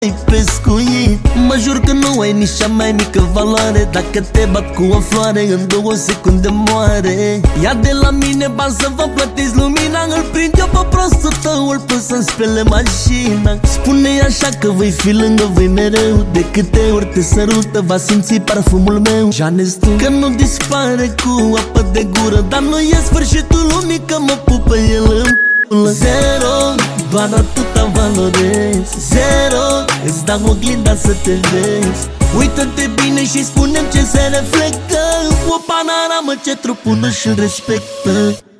ai pescuit. Mă jur că nu ai nici cea mai mică valoare. Dacă te bat cu o floare, în 2 secunde moare. Ia de la mine bani să vă plătiți lumina. Îl prind eu pe prostul tău, îl pun să-mi spele mașina. Spune-i așa că voi fi lângă voi mereu. De câte ori te sărută, va simți parfumul meu. Janes tu, că nu dispare cu apă de gură, dar nu e sfârșitul lumii, că mă pupă el în pulă. Zero, doar atâta valorez. Zero, îți dau oglinda să te vezi. Uită-te bine și spune-mi ce se reflectă. O panoramă ce trupul nu-și respectă.